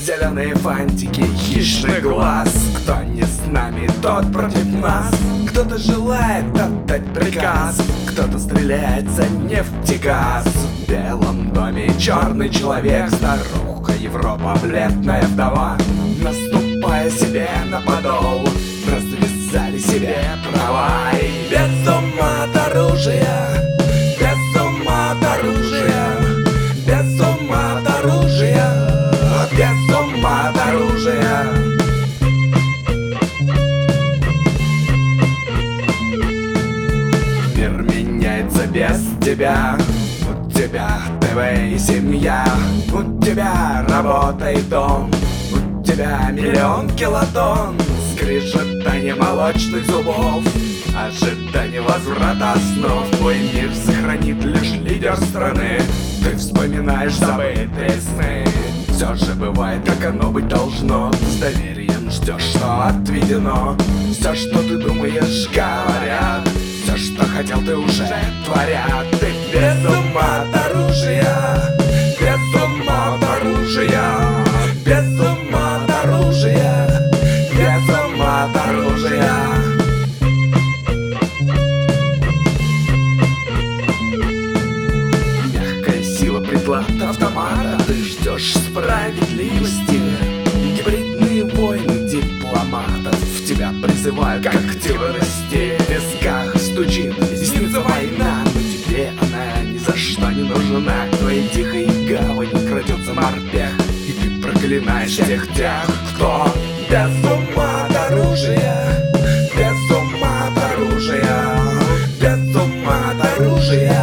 Зеленые фантики, хищный глаз. Кто не с нами, тот против нас. Кто-то желает отдать приказ, кто-то стреляет за нефтегаз. В белом доме черный человек, старуха Европа, бледная вдова. Наступая себе на подол, развязали себе права. И без ума от оружия, без ума от оружия, без ума от оружия, без ума от оружия. Мир меняется без тебя. У тебя ТВ и семья, у тебя работа и дом, у тебя миллион килотонн, скрежетание молочных зубов, ожидание возврата снов. Твой мир сохранит лишь лидер страны. Ты вспоминаешь забытые сны. Все же бывает, как оно быть должно. С доверием ждешь, что отведено. Все, что ты думаешь, говорят. Все, что хотел, ты уже творят. Ты без ума от оружия, без ума от оружия, без ума от оружия, без ума от оружия. Мягкая сила приклад автомата. Ты ждешь справедливости. Гибридные войны дипломатов тебя призывают как террористы. В висках стучит десница война, но тебе она ни за что не нужна. К твоей тихой гавани крадется морпех, и ты проклинаешь всех тех, кто без ума от оружия, без ума от оружия, без ума от оружия.